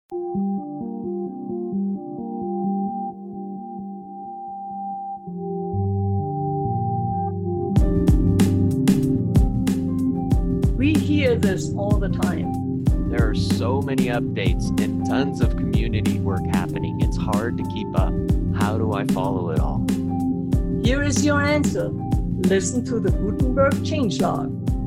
We hear this all the time. There are so many updates and tons of community work happening. It's hard to keep up. How do I follow it all? Here is your answer. Listen to the Gutenberg changelog.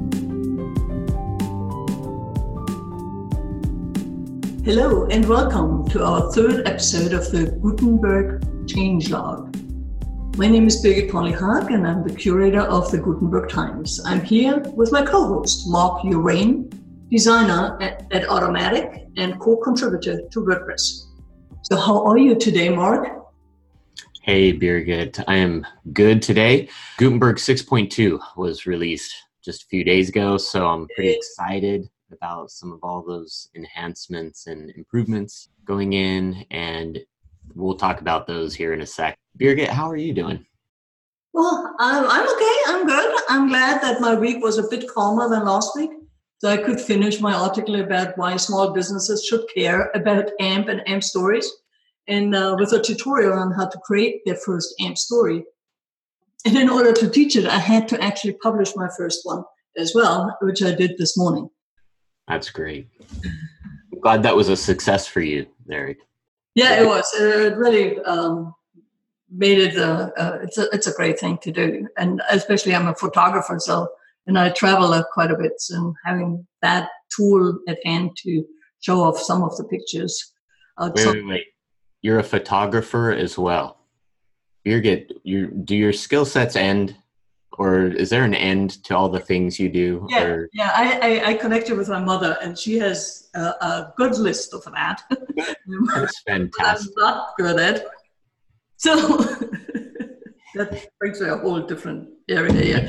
Hello and welcome to our third episode of the Gutenberg changelog. My name is Birgit Polly-Haag and I'm the curator of the Gutenberg Times. I'm here with my co-host, Mark Urain, designer at Automattic and co-contributor to WordPress. So how are you today, Mark? Hey, Birgit. I am good today. Gutenberg 6.2 was released just a few days ago, so I'm pretty excited about some of all those enhancements and improvements going in, and we'll talk about those here in a sec. Birgit, how are you doing? Well, I'm okay. I'm good. I'm glad that my week was a bit calmer than last week, so I could finish my article about why small businesses should care about AMP and AMP stories, and with a tutorial on how to create their first AMP story. And in order to teach it, I had to actually publish my first one as well, which I did this morning. That's great. I'm glad that was a success for you, Eric. Yeah, it was. It really made it. It's a great thing to do, and especially I'm a photographer, and I travel quite a bit, so having that tool at hand to show off some of the pictures. Wait. You're a photographer as well. Birgit, do your skill sets end, or is there an end to all the things you do? Yeah. I connected with my mother, and she has a good list of that. That's fantastic. I'm not good at. So that brings me a whole different area.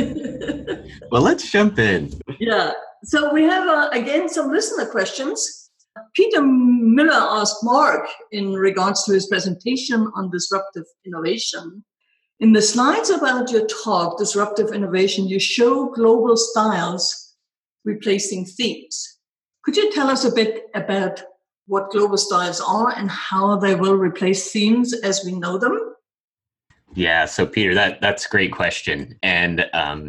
Well, let's jump in. Yeah. So we have, again, some listener questions. Peter Miller asked Mark in regards to his presentation on disruptive innovation. In the slides about your talk, Disruptive Innovation, you show global styles replacing themes. Could you tell us a bit about what global styles are and how they will replace themes as we know them? Yeah, so Peter, that's a great question. And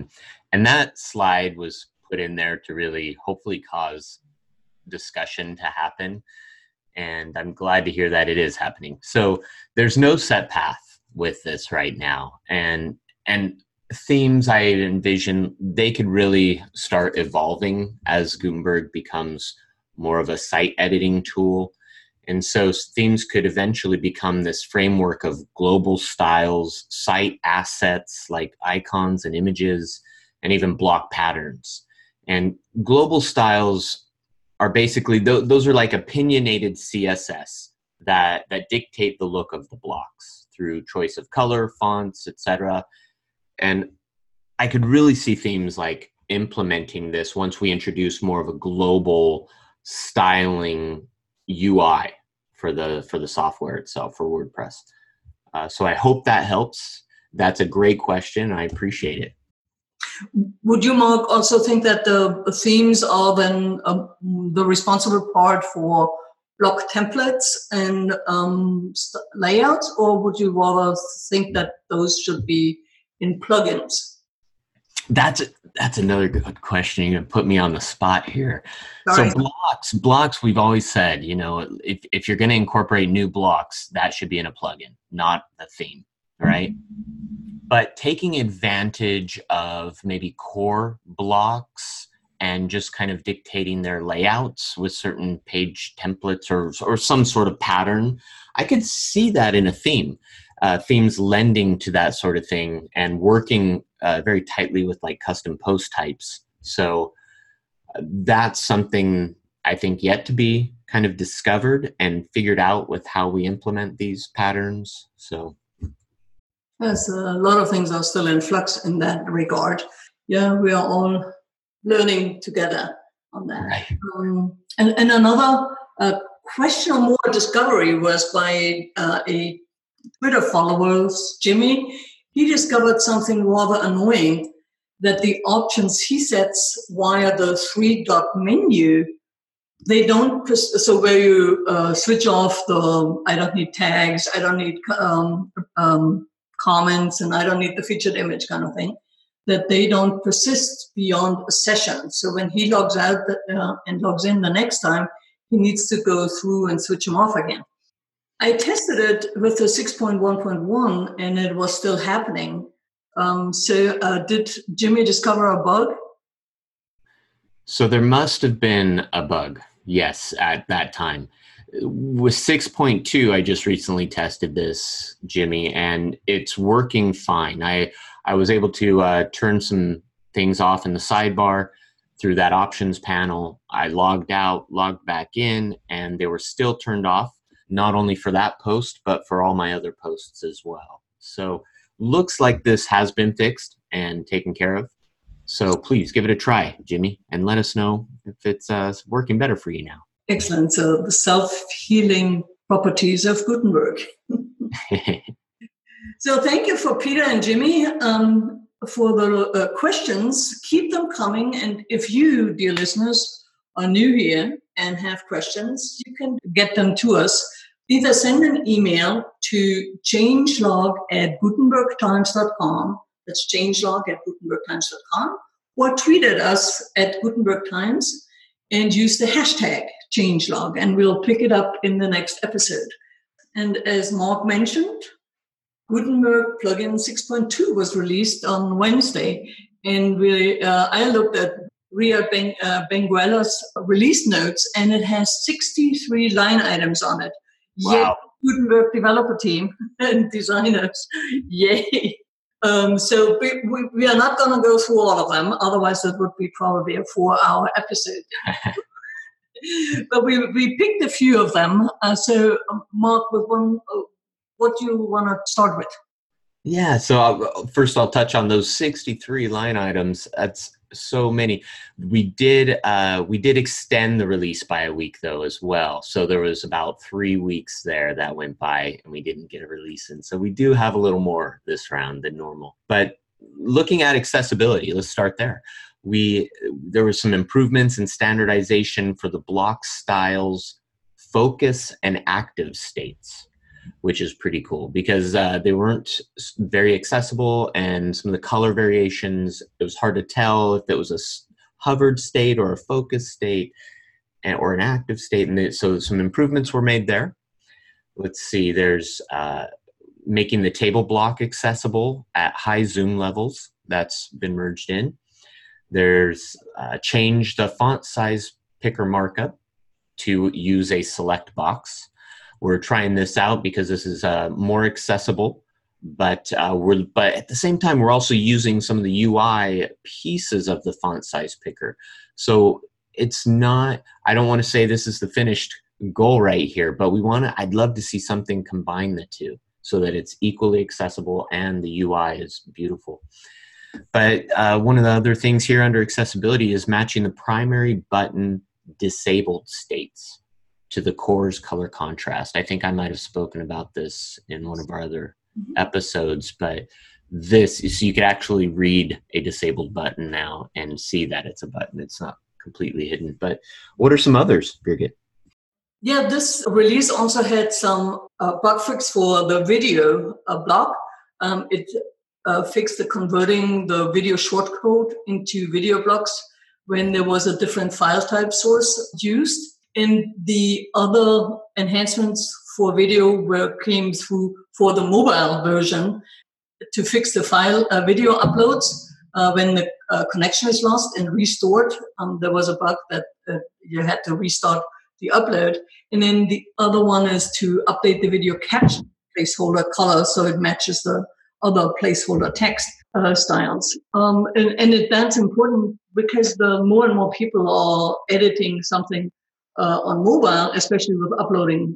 that slide was put in there to really hopefully cause discussion to happen. And I'm glad to hear that it is happening. So there's no set path with this right now. And themes, I envision, they could really start evolving as Gutenberg becomes more of a site editing tool. And so themes could eventually become this framework of global styles, site assets like icons and images, and even block patterns. And global styles are basically, those are like opinionated CSS that dictate the look of the blocks through choice of color, fonts, etc. And I could really see themes like implementing this once we introduce more of a global styling UI for the software itself, for WordPress. So I hope that helps. That's a great question. I appreciate it. Would you, Mark, also think that the themes are then the responsible part for block templates and layouts, or would you rather think that those should be in plugins? That's another good question. You're going to put me on the spot here. Sorry. So blocks, we've always said, if you're going to incorporate new blocks, that should be in a plugin, not the theme, right? But taking advantage of maybe core blocks and just kind of dictating their layouts with certain page templates or some sort of pattern, I could see that in a theme. Themes lending to that sort of thing and working very tightly with like custom post types. So that's something I think yet to be kind of discovered and figured out with how we implement these patterns. So yes, a lot of things are still in flux in that regard. Yeah, we are all learning together on that. Right. And another question or more discovery was by a Twitter follower, Jimmy. He discovered something rather annoying, that the options he sets via the 3-dot menu they don't, so where you switch off the, I don't need tags, I don't need comments, and I don't need the featured image kind of thing, that they don't persist beyond a session. So when he logs out and logs in the next time, he needs to go through and switch them off again. I tested it with the 6.1.1 and it was still happening. Did Jimmy discover a bug? So there must have been a bug, yes, at that time. With 6.2, I just recently tested this, Jimmy, and it's working fine. I was able to turn some things off in the sidebar through that options panel. I logged out, logged back in, and they were still turned off, not only for that post, but for all my other posts as well. So looks like this has been fixed and taken care of. So please give it a try, Jimmy, and let us know if it's working better for you now. Excellent. So the self-healing properties of Gutenberg. So thank you for Peter and Jimmy for the questions. Keep them coming. And if you, dear listeners, are new here and have questions, you can get them to us. Either send an email to changelog@gutenbergtimes.com. That's changelog@gutenbergtimes.com. Or tweet at us at Gutenberg Times and use the hashtag changelog, and we'll pick it up in the next episode. And as Mark mentioned, Gutenberg plugin 6.2 was released on Wednesday, and I looked at Ria Benguela's release notes, and it has 63 line items on it. Wow. Yay, Gutenberg developer team and designers, yay. So we are not going to go through all of them, otherwise it would be probably a 4-hour episode. But we picked a few of them. So Mark, with one, what do you want to start with? Yeah, so first I'll touch on those 63 line items. That's so many. We did extend the release by a week though as well. So there was about 3 weeks there that went by and we didn't get a release in. So we do have a little more this round than normal. But looking at accessibility, let's start there. There were some improvements in standardization for the block styles, focus, and active states, which is pretty cool because they weren't very accessible, and some of the color variations, it was hard to tell if it was a hovered state or a focus state or an active state. And so some improvements were made there. Let's see, there's making the table block accessible at high zoom levels. That's been merged in. There's changed the font size picker markup to use a select box. We're trying this out because this is more accessible, but at the same time, we're also using some of the UI pieces of the font size picker. So it's not, I don't want to say this is the finished goal right here, but I'd love to see something combine the two so that it's equally accessible and the UI is beautiful. But one of the other things here under accessibility is matching the primary button disabled states to the core's color contrast. I think I might have spoken about this in one of our other episodes, but so you could actually read a disabled button now and see that it's a button. It's not completely hidden. But what are some others, Birgit? Yeah, this release also had some bug fix for the video block. It fixed the converting the video shortcode into video blocks when there was a different file type source used. And the other enhancements for video came through for the mobile version to fix the video uploads when the connection is lost and restored. There was a bug that you had to restart the upload. And then the other one is to update the video caption placeholder color so it matches the other placeholder text styles. And that's important because the more and more people are editing something on mobile, especially with uploading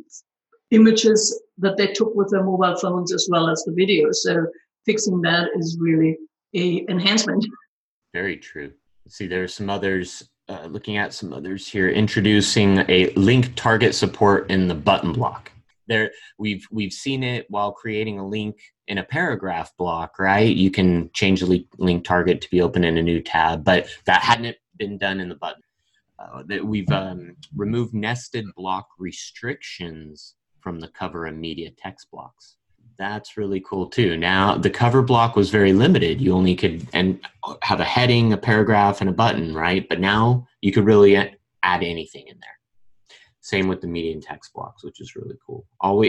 images that they took with their mobile phones as well as the video. So fixing that is really an enhancement. Very true. See, there are some others, looking at some others here, introducing a link target support in the button block. There, we've seen it while creating a link in a paragraph block, right? You can change the link target to be open in a new tab, but that hadn't been done in the button. that we've removed nested block restrictions from the cover and media text blocks. That's really cool too. Now the cover block was very limited. You only could have a heading, a paragraph, and a button, right? But now you could really add anything in there. Same with the media and text blocks, which is really cool.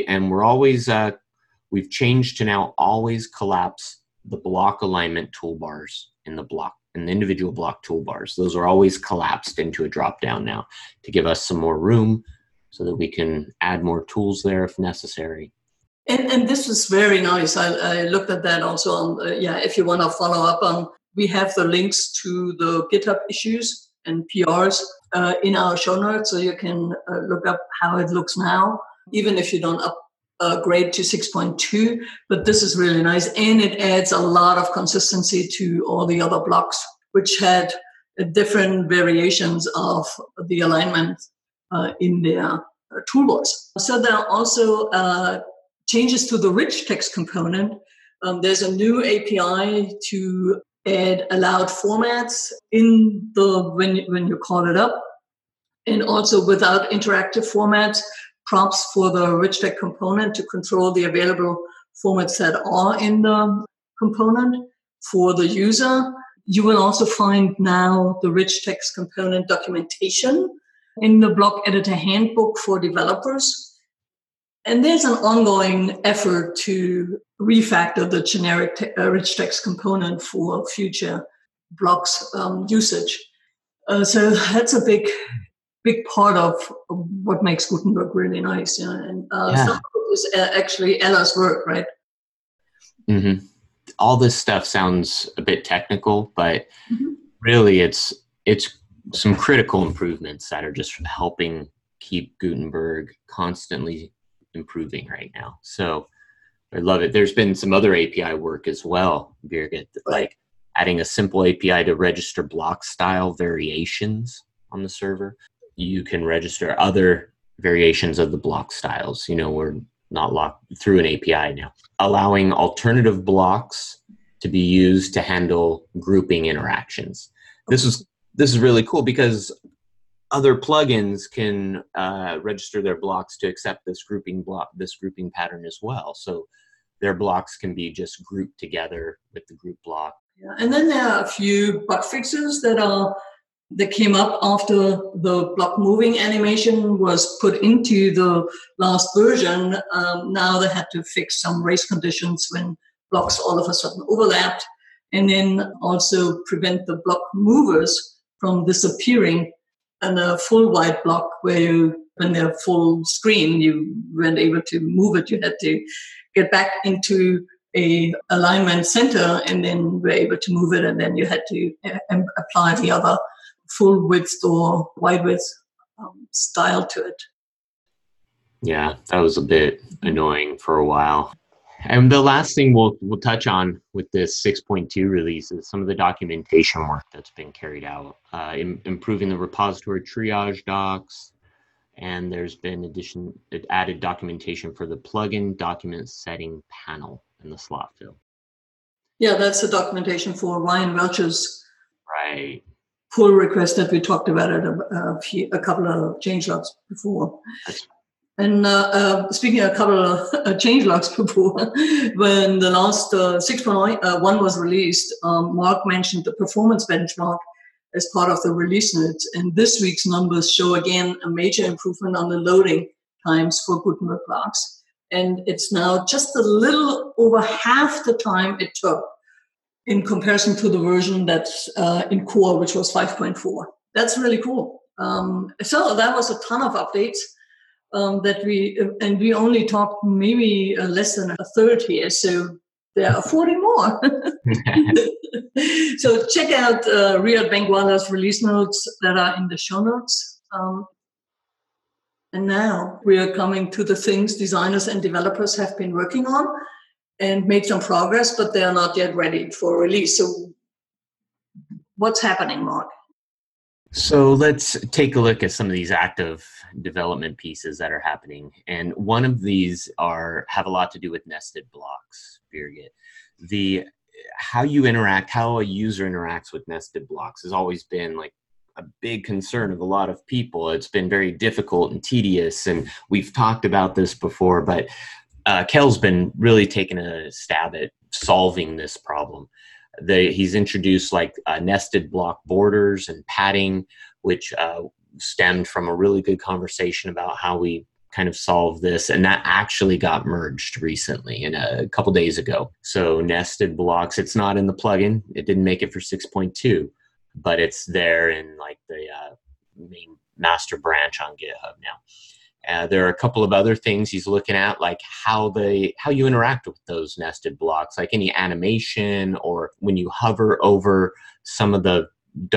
We've changed to now always collapse the block alignment toolbars in the individual block toolbars. Those are always collapsed into a drop down now to give us some more room so that we can add more tools there if necessary. And this was very nice. I looked at that also on, if you want to follow up on, we have the links to the GitHub issues and PRs in our show notes, so you can look up how it looks now, even if you don't upgrade to 6.2. But this is really nice, and it adds a lot of consistency to all the other blocks, which had different variations of the alignment in their toolbars. So there are also changes to the rich text component. There's a new API to add allowed formats in when you call it up, and also without interactive formats, prompts for the rich text component to control the available formats that are in the component for the user. You will also find now the rich text component documentation in the block editor handbook for developers. And there's an ongoing effort to refactor the generic rich text component for future blocks usage. So that's a big part of what makes Gutenberg really nice. And some of it is actually Ella's work, right? Mm-hmm. All this stuff sounds a bit technical, but really it's some critical improvements that are just helping keep Gutenberg constantly improving right now. So I love it. There's been some other API work as well, Birgit, like adding a simple API to register block style variations on the server. You can register other variations of the block styles. We're not locked through an API now. Allowing alternative blocks to be used to handle grouping interactions. This is really cool because other plugins can register their blocks to accept this grouping pattern as well. So their blocks can be just grouped together with the group block. Yeah. And then there are a few bug fixes that came up after the block moving animation was put into the last version. Now they had to fix some race conditions when blocks all of a sudden overlapped, and then also prevent the block movers from disappearing in a full white block where when they're full screen, you weren't able to move it. You had to get back into a alignment center and then were able to move it, and then you had to apply the other full width or wide width style to it. Yeah, that was a bit annoying for a while. And the last thing we'll touch on with this 6.2 release is some of the documentation work that's been carried out, improving the repository triage docs, and there's been added documentation for the plugin document setting panel in the slot fill. Yeah, that's the documentation for Ryan Welch's pull request that we talked about at a couple of changelogs before. And speaking of a couple of changelogs before, when the last 6.1 was released, Mark mentioned the performance benchmark as part of the release notes. And this week's numbers show again a major improvement on the loading times for Gutenberg blocks. And it's now just a little over half the time it took in comparison to the version that's in core, which was 5.4. That's really cool. So that was a ton of updates that we only talked maybe less than a third here. So there are 40 more. So check out Riyad Benguala's release notes that are in the show notes. And now we are coming to the things designers and developers have been working on and made some progress, but they are not yet ready for release. So what's happening, Mark? So let's take a look at some of these active development pieces that are happening. And one of these have a lot to do with nested blocks, Birgit. How a user interacts with nested blocks has always been like a big concern of a lot of people. It's been very difficult and tedious, and we've talked about this before, but Kel's been really taking a stab at solving this problem. He's introduced like nested block borders and padding, which stemmed from a really good conversation about how we kind of solve this, and that actually got merged recently in a couple days ago. So nested blocks, it's not in the plugin. It didn't make it for 6.2, but it's there in like the main master branch on GitHub now. There are a couple of other things he's looking at, like how you interact with those nested blocks, like any animation, or when you hover over some of the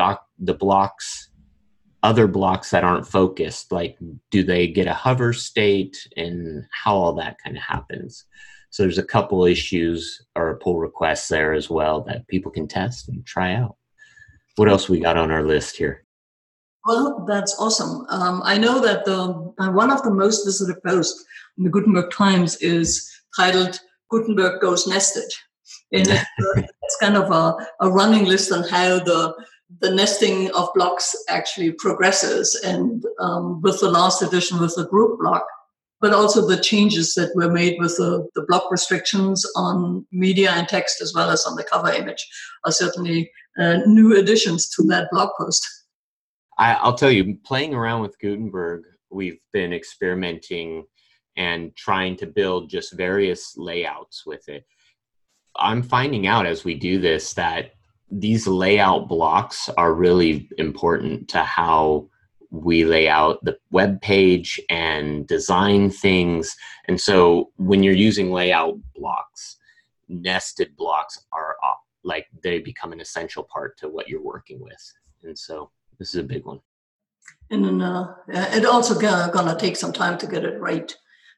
blocks, other blocks that aren't focused, like do they get a hover state, and how all that kind of happens. So there's a couple issues or pull requests there as well that people can test and try out. What else we got on our list here? Well, that's awesome. I know that one of the most visited posts in the Gutenberg Times is titled "Gutenberg Goes Nested," and it's kind of a running list on how the nesting of blocks actually progresses, and with the last edition with the group block, but also the changes that were made with the block restrictions on media and text, as well as on the cover image, are certainly new additions to that blog post. I'll tell you, playing around with Gutenberg, we've been experimenting and trying to build just various layouts with it. I'm finding out as we do this that these layout blocks are really important to how we lay out the web page and design things. And so when you're using layout blocks, nested blocks are like they become an essential part to what you're working with. And so this is a big one. And then it also gonna take some time to get it right.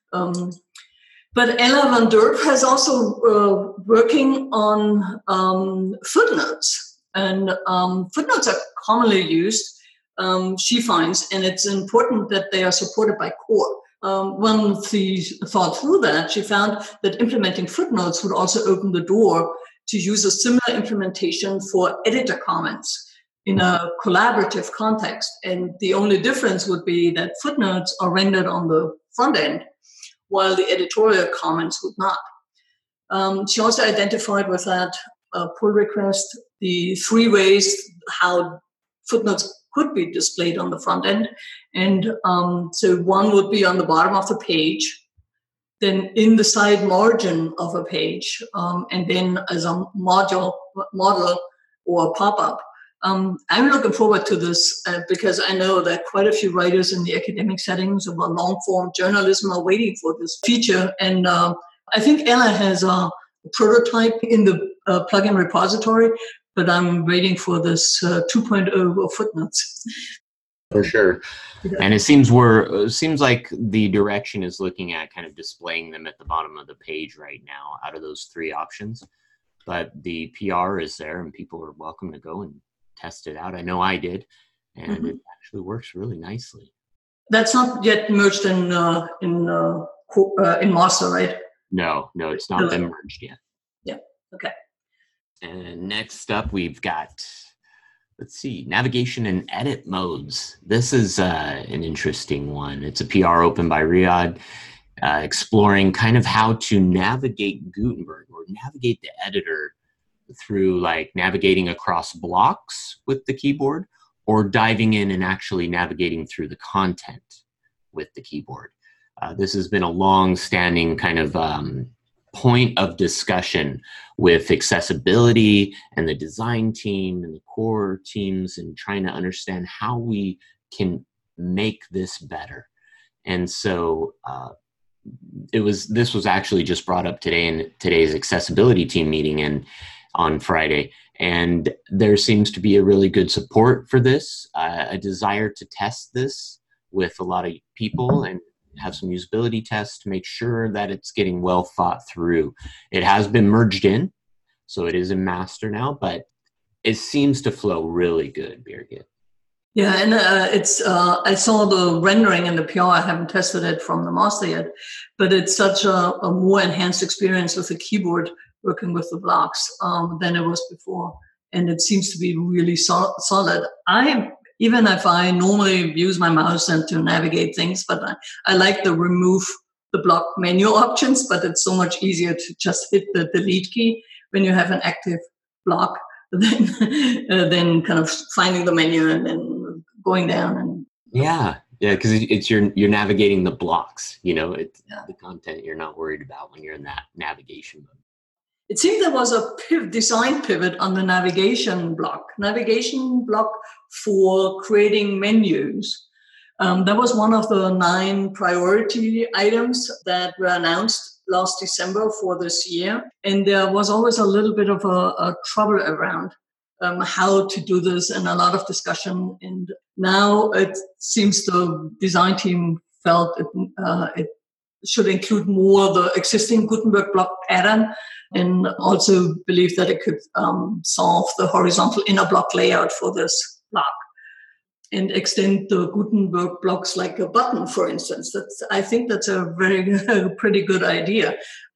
But Ella van Derp has also working on footnotes, and footnotes are commonly used, she finds, and it's important that they are supported by core. When she thought through that, she found that implementing footnotes would also open the door to use a similar implementation for editor comments in a collaborative context. And the only difference would be that footnotes are rendered on the front end, while the editorial comments would not. She also identified with that pull request the 3 ways how footnotes could be displayed on the front end. And so one would be on the bottom of the page, then in the side margin of a page, and then as a model or pop-up. I'm looking forward to this because I know that quite a few writers in the academic settings of long-form journalism are waiting for this feature. And I think Ella has a prototype in the plugin repository, but I'm waiting for this 2.0 of footnotes. For sure. And it seems like the direction is looking at kind of displaying them at the bottom of the page right now out of those 3 options. But the PR is there and people are welcome to go and test it out. I know I did, and it actually works really nicely. That's not yet merged in master, right? No, it's not been merged yet. Yeah. Okay. And next up, we've got, let's see, navigation and edit modes. This is an interesting one. It's a PR open by Riyadh, exploring kind of how to navigate Gutenberg or navigate the editor through like navigating across blocks with the keyboard, or diving in and actually navigating through the content with the keyboard. This has been a long-standing kind of point of discussion with accessibility and the design team and the core teams, and trying to understand how we can make this better. And so this was actually just brought up today in today's accessibility team meeting and on Friday. And there seems to be a really good support for this, a desire to test this with a lot of people and have some usability tests to make sure that it's getting well thought through. It has been merged in, so it is in master now, but it seems to flow really good, Birgit. Yeah, and I saw the rendering in the PR. I haven't tested it from the master yet, but it's such a more enhanced experience with the keyboard working with the blocks than it was before. And it seems to be really solid. I even if I normally use my mouse and to navigate things, but I like the remove the block menu options, but it's so much easier to just hit the delete key when you have an active block than kind of finding the menu and then going down. And yeah, because it's you're navigating the blocks, it's the content you're not worried about when you're in that navigation mode. It seems there was a design pivot on the navigation block for creating menus. That was one of the 9 priority items that were announced last December for this year. And there was always a little bit of a trouble around how to do this and a lot of discussion. And now it seems the design team felt it should include more the existing Gutenberg block pattern, and also believe that it could solve the horizontal inner block layout for this block and extend the Gutenberg blocks like a button, for instance. I think that's a pretty good idea.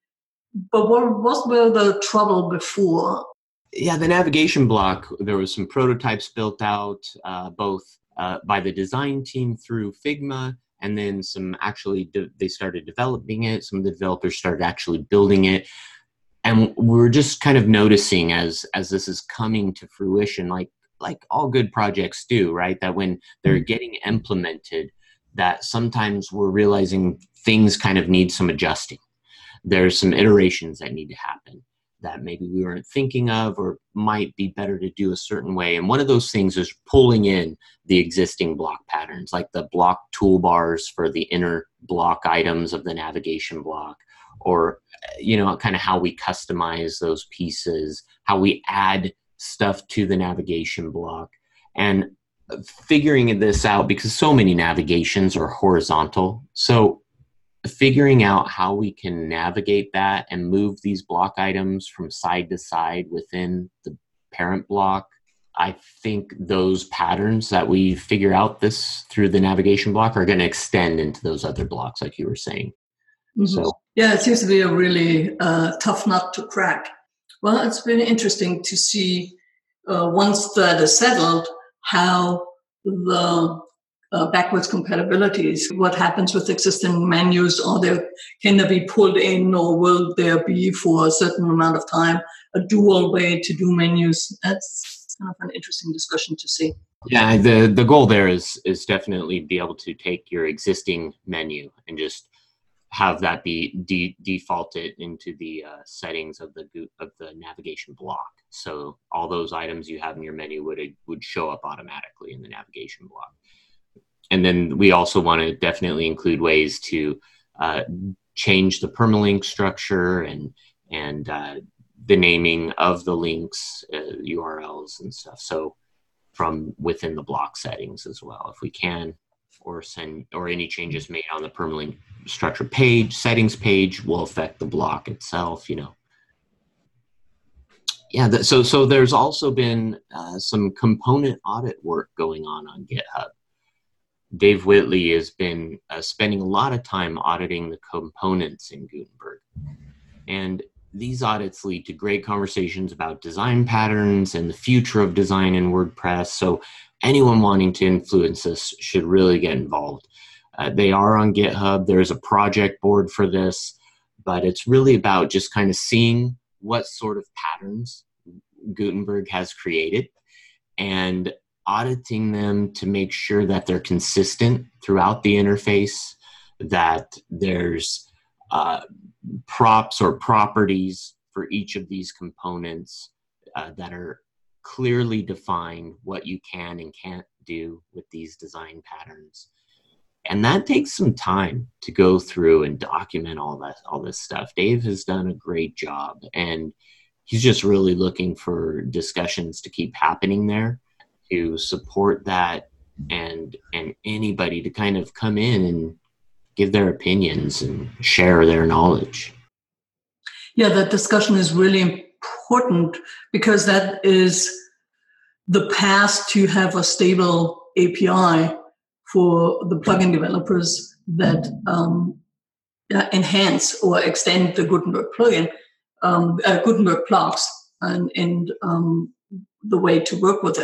But what were the trouble before? Yeah, the navigation block, there was some prototypes built out, both by the design team through Figma, and then some actually, they started developing it. Some of the developers started actually building it. And we're just kind of noticing as this is coming to fruition, like all good projects do, right? That when they're getting implemented, that sometimes we're realizing things kind of need some adjusting. There's some iterations that need to happen that maybe we weren't thinking of or might be better to do a certain way. And one of those things is pulling in the existing block patterns, like the block toolbars for the inner block items of the navigation block, or kind of how we customize those pieces, how we add stuff to the navigation block, and figuring this out, because so many navigations are horizontal. So figuring out how we can navigate that and move these block items from side to side within the parent block. I think those patterns that we figure out this through the navigation block are going to extend into those other blocks, like you were saying. Mm-hmm. So yeah, it seems to be a really tough nut to crack. Well, it's been interesting to see once that is settled, how the backwards compatibilities, what happens with existing menus, can they be pulled in, or will there be for a certain amount of time a dual way to do menus? That's kind of an interesting discussion to see. Yeah, the goal there is definitely be able to take your existing menu and just have that be defaulted into the settings of the navigation block. So all those items you have in your menu would show up automatically in the navigation block. And then we also want to definitely include ways to change the permalink structure and the naming of the links, URLs and stuff. So from within the block settings as well, if we can, or any changes made on the permalink structure page, settings page, will affect the block itself, Yeah, so there's also been some component audit work going on GitHub. Dave Whitley has been spending a lot of time auditing the components in Gutenberg. And these audits lead to great conversations about design patterns and the future of design in WordPress. So anyone wanting to influence this should really get involved. They are on GitHub. There's a project board for this, but it's really about just kind of seeing what sort of patterns Gutenberg has created and auditing them to make sure that they're consistent throughout the interface, that there's props or properties for each of these components that are clearly defined, what you can and can't do with these design patterns. And that takes some time to go through and document all this stuff. Dave has done a great job, and he's just really looking for discussions to keep happening there to support that, and anybody to kind of come in and give their opinions and share their knowledge. Yeah, that discussion is really important, because that is the path to have a stable API for the plugin developers that enhance or extend the Gutenberg plugin, Gutenberg blocks, and the way to work with it.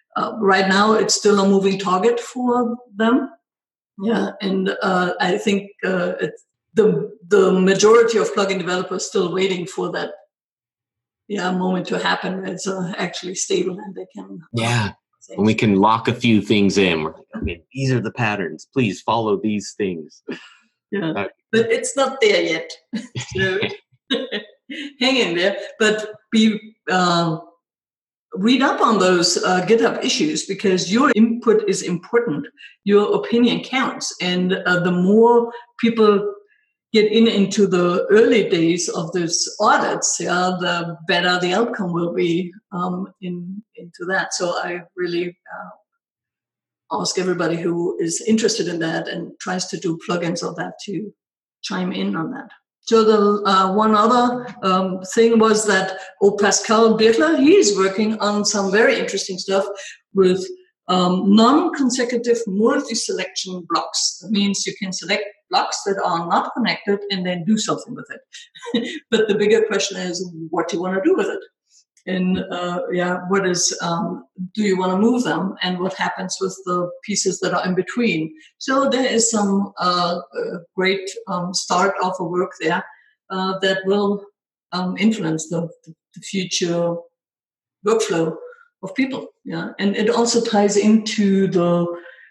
right now, it's still a moving target for them. Yeah, and I think the majority of plugin developers still waiting for that moment to happen. It's actually stable and they can. And we can lock a few things in. We're like, okay, these are the patterns. Please follow these things. Yeah, but it's not there yet. So hang in there, but read up on those GitHub issues, because your input is important. Your opinion counts. And the more people get into the early days of those audits, the better the outcome will be into that. So I really ask everybody who is interested in that and tries to do plugins of that to chime in on that. So the one other thing was that Pascal Birtler, he's working on some very interesting stuff with non-consecutive multi-selection blocks. That means you can select blocks that are not connected and then do something with it. But the bigger question is, what do you want to do with it? And what is, do you want to move them? And what happens with the pieces that are in between? So there is some great start of a work there that will influence the future workflow of people. Yeah, and it also ties into the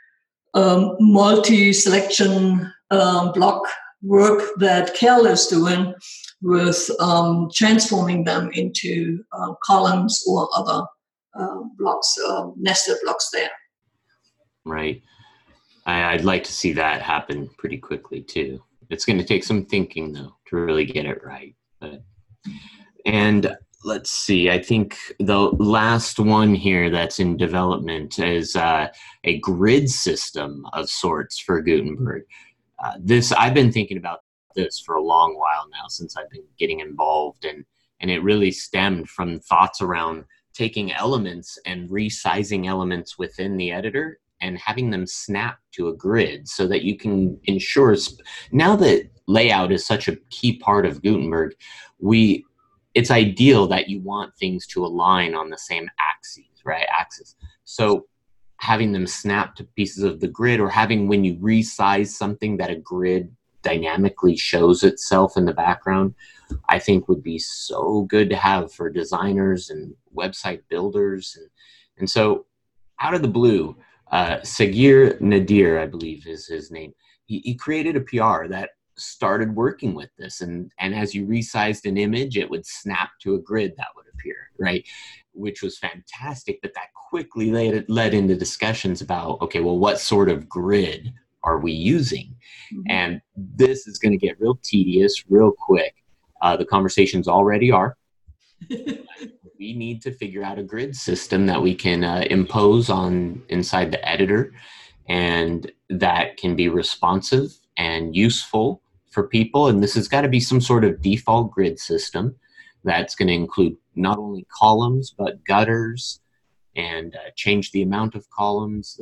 multi-selection block work that Kel is doing with transforming them into columns or other blocks, nested blocks there. Right. I'd like to see that happen pretty quickly too. It's going to take some thinking though to really get it right. And let's see, I think the last one here that's in development is a grid system of sorts for Gutenberg. I've been thinking about this for a long while now, since I've been getting involved, and it really stemmed from thoughts around taking elements and resizing elements within the editor and having them snap to a grid so that you can ensure, now that layout is such a key part of Gutenberg, it's ideal that you want things to align on the same axis. So having them snap to pieces of the grid, or having, when you resize something, that a grid dynamically shows itself in the background, I think would be so good to have for designers and website builders. And so out of the blue, Sagir Nadir, I believe is his name, he created a PR that started working with this, and as you resized an image, it would snap to a grid that would appear, right? Which was fantastic, but that quickly led into discussions about, okay, well, what sort of grid are we using? Mm-hmm. And this is going to get real tedious real quick. The conversations already are. We need to figure out a grid system that we can impose on inside the editor, and that can be responsive and useful for people. And this has got to be some sort of default grid system that's going to include not only columns, but gutters, and change the amount of columns.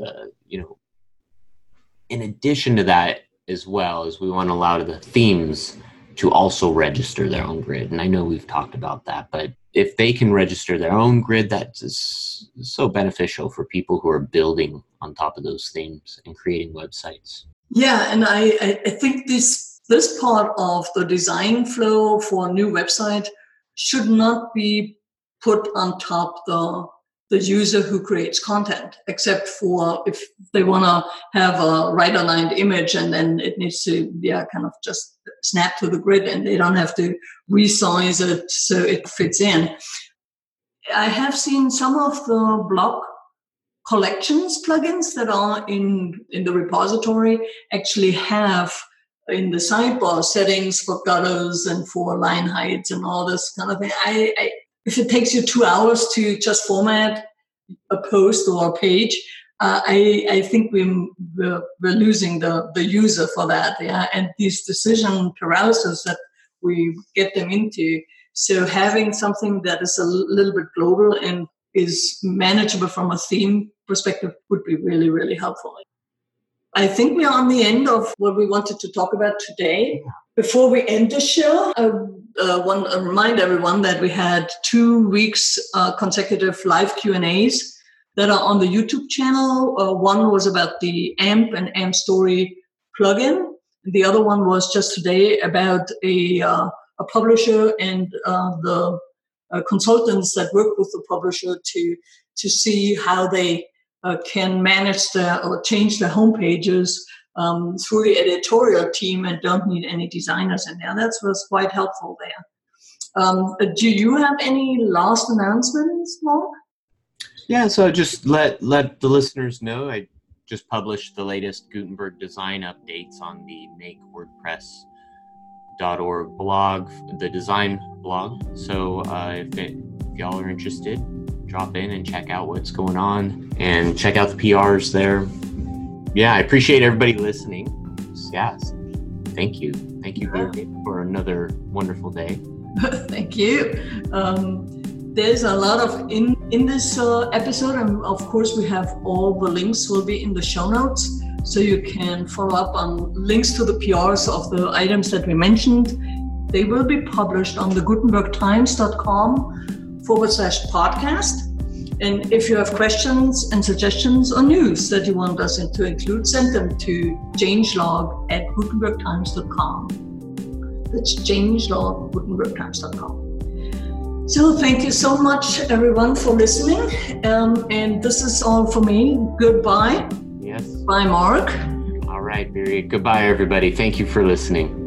In addition to that, as well, as we want to allow the themes to also register their own grid. And I know we've talked about that, but if they can register their own grid, that is so beneficial for people who are building on top of those themes and creating websites. Yeah, and I think this part of the design flow for a new website should not be put on top the user who creates content, except for if they want to have a right-aligned image and then it needs to kind of just snap to the grid and they don't have to resize it so it fits in. I have seen some of the block collections plugins that are in the repository actually have in the sidebar settings for gutters and for line heights and all this kind of thing. If it takes you 2 hours to just format a post or a page, I think we're losing the user for that. Yeah, and these decision paralysis that we get them into. So having something that is a little bit global and is manageable from a theme perspective would be really, really helpful. I think we are on the end of what we wanted to talk about today. Before we end the show, I want to remind everyone that we had 2 weeks consecutive live Q&As that are on the YouTube channel. One was about the AMP and AMP Story plugin. The other one was just today about a publisher and the consultants that work with the publisher to see how they can manage or change their homepages through the editorial team and don't need any designers in there. That was quite helpful there. Do you have any last announcements, Mark? Yeah, so just let the listeners know I just published the latest Gutenberg design updates on the makewordpress.org blog, the design blog. So if y'all are interested, drop in and check out what's going on and check out the PRs there. Yeah, I appreciate everybody listening. Yes, thank you. Thank you, Birgit, for another wonderful day. Thank you. There's a lot of in this episode, and of course we have all the links will be in the show notes, so you can follow up on links to the PRs of the items that we mentioned. They will be published on the gutenbergtimes.com/podcast. And if you have questions and suggestions or news that you want us to include, send them to changelog@gutenbergtimes.com. That's changelog@gutenbergtimes.com. So thank you so much, everyone, for listening. And this is all for me. Goodbye. Yes. Bye, Mark. All right, Birgit. Goodbye, everybody. Thank you for listening.